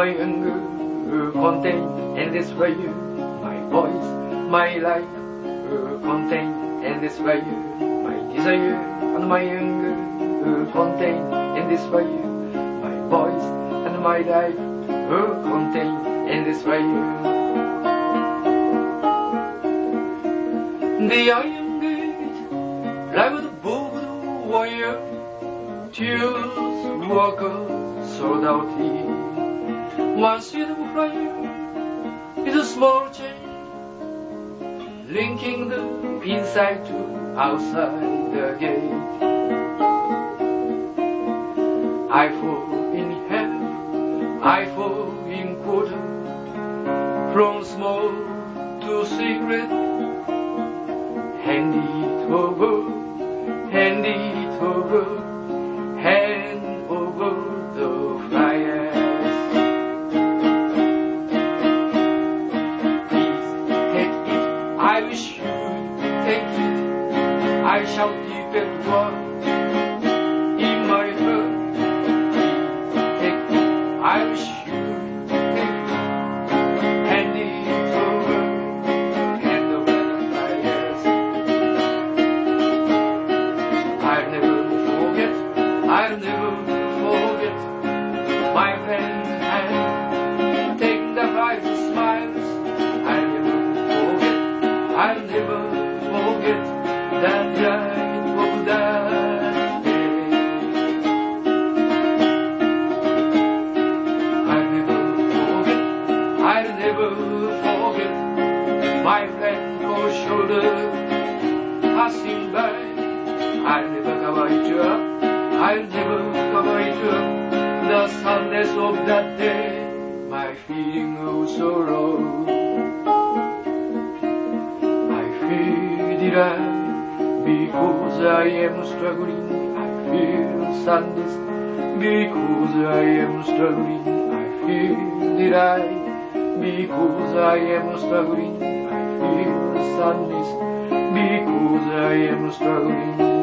my anger contain endless value. My voice, my life contain endless value. My desire and my anger contain endless value. My voice and my life contain endless value. The iron gate, like the bold warrior, tears workers sold out here. One sweet flyer is a small chain, linking the inside to outside the gate. I fall in half, I fall in quarter, from small to secret. Hand it over, hand it over, hand over the fire. Please take it, I wish you'd take it. I shall keep it warm in my heart. Please take it, I wish you'd take it. Hand it over, hand over the fires. I'll never forget my friend's hand, taking the brightest smiles. I'll never forget that night of that day. I'll never forget my friend cold shoulder passing by. I'll never cover it up, the sadness of that day, my feeling of sorrow. I feel delight because I am struggling. I feel sadness because I am struggling. I feel delight because I am struggling. I feel sadness because I am struggling.